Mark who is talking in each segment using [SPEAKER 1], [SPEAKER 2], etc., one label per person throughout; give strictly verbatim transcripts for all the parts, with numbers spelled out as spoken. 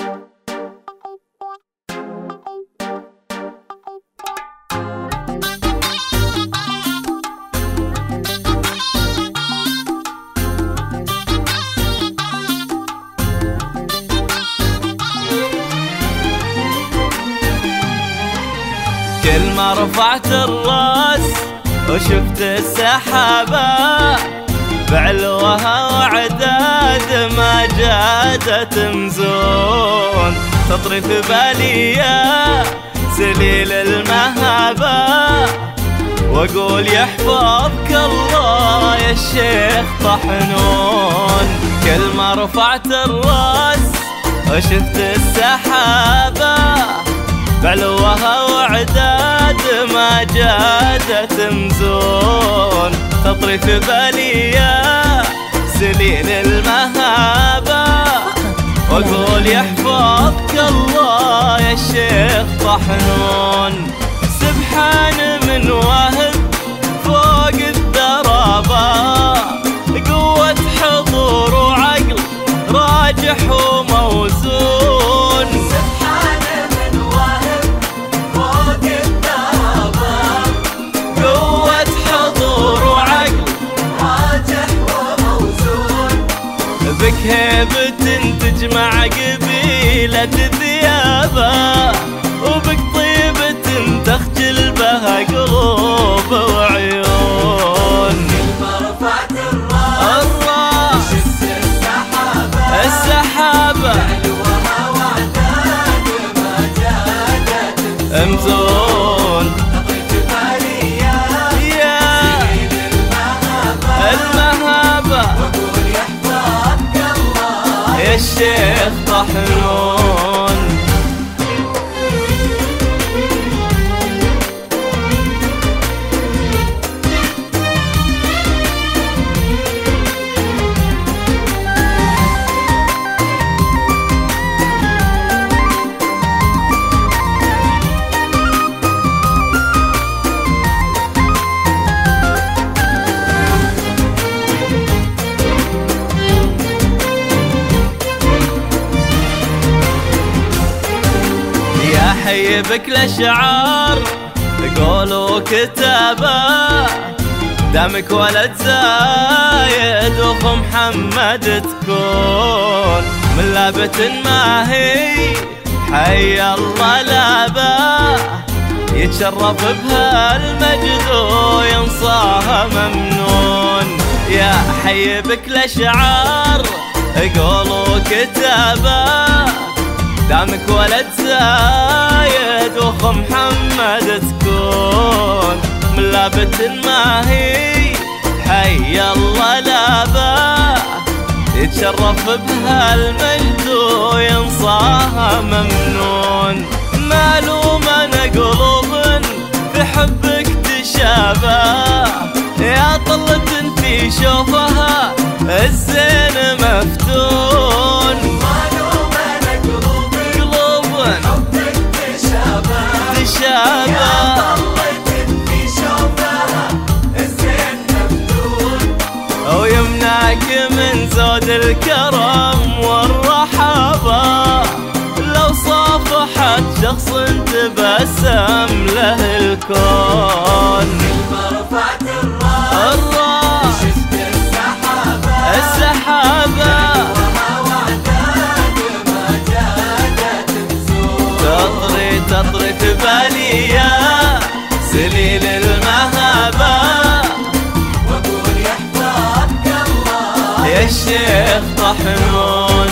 [SPEAKER 1] كل ما رفعت الراس وشفت السحابة بعلوها وعداد ما جادت تمزون، تطري في بالي يا سليل المهابة، واقول يحفظك الله يا الشيخ طحنون. كل ما رفعت الراس وشفت السحابة بعلوها وعداد ما جادت تمزون، تطري في بالي يا سليل المهابة، واقول يحفظك الله يا الشيخ طحنون. سبحان من واهب فوق الدرابة، قوة حضور وعقل راجح وموزون. بك هيبة تجمع قبيلة ذيابة، وبك طيبة تخجل بها قلوب وعيون.
[SPEAKER 2] ما رفعت الراس
[SPEAKER 1] الراس
[SPEAKER 2] شفت السحابة
[SPEAKER 1] السحابة
[SPEAKER 2] بعلوها وعداد ما جادت
[SPEAKER 1] امزون،
[SPEAKER 2] تطري في بالي يا
[SPEAKER 1] يا
[SPEAKER 2] سليل المهابة،
[SPEAKER 1] المهابة
[SPEAKER 2] واقول يحفظك الله
[SPEAKER 1] يا الشيخ طحنون. حي بك الاشعار قولوا كتابة، دامك ولد زايد واخو محمد تكون، من لابة ما هي حي الله لابا، يتشرف بها المجد وينصاها ممنون. يا حي بك الاشعار قولوا كتابة، دامك ولد زايد واخو محمد تكون، من لابة ما هي حي الله لابا، يتشرف بها المجد وينصاها ممنون. معلومة قلوب في حبك تشابه، يا طلة في شوفها الزين مفتون.
[SPEAKER 2] يا طلة في شوفها الزين مفتون،
[SPEAKER 1] ويمنعك من زود الكرم والرحابة، لو صافحت شخص تبسم له الكون.
[SPEAKER 2] ما رفعت الراس
[SPEAKER 1] الراس
[SPEAKER 2] شفت السحابة
[SPEAKER 1] السحابة
[SPEAKER 2] بعلوها وعداد ما جادت تمزون،
[SPEAKER 1] تطري تطري في بالي يا سليل المهابة،
[SPEAKER 2] واقول يحفظك الله
[SPEAKER 1] يا الشيخ طحنون.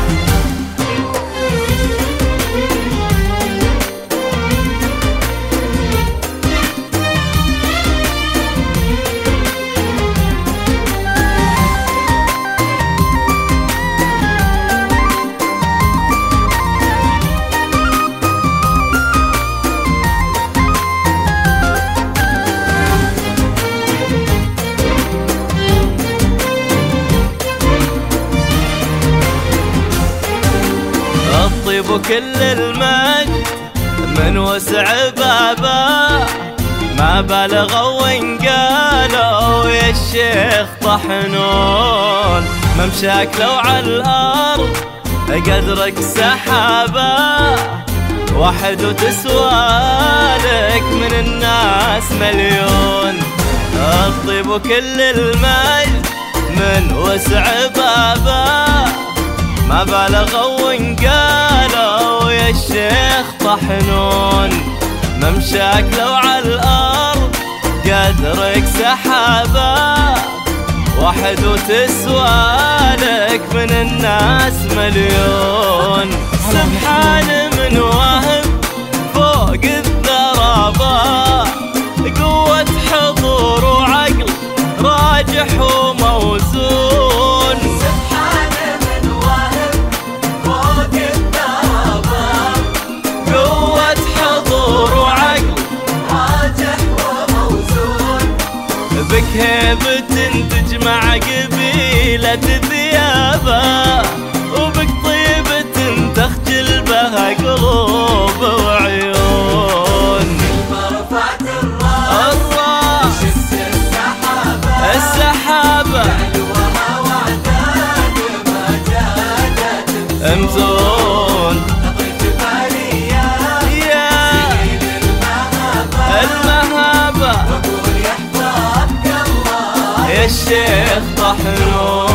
[SPEAKER 1] وكل المجد من وسع بابا، ما بلغوا وإن قالوا يا الشيخ طحنون. ممشاك لو على الأرض قدرك سحابة واحد وتسوى لك من الناس مليون. الطيب وكل المجد من وسع بابه، ما بالغوا وانقالوا يا الشيخ طحنون. ممشاك لو على الأرض قدرك سحابة واحد وتسوى لك من الناس مليون. سبحان من واهب فوق الذرابة، قوة حضور وعقل راجح وموزون.
[SPEAKER 2] سبحان من واهب فوق الذرابة،
[SPEAKER 1] قوة حضور وعقل
[SPEAKER 2] راجح وموزون.
[SPEAKER 1] بك هيبة تجمع قبيلة ذيابة، وبك طيبة تخجل بها قلوب وعيون.
[SPEAKER 2] مرفعت الراس
[SPEAKER 1] الراس
[SPEAKER 2] شس السحابة،
[SPEAKER 1] السحابة
[SPEAKER 2] علوها وعداد ما جادت
[SPEAKER 1] امزون.
[SPEAKER 2] لطيف باليا
[SPEAKER 1] يا
[SPEAKER 2] سنين المهابة،
[SPEAKER 1] المهابة
[SPEAKER 2] وقول يحفظك الله
[SPEAKER 1] يا الشيخ طحنون.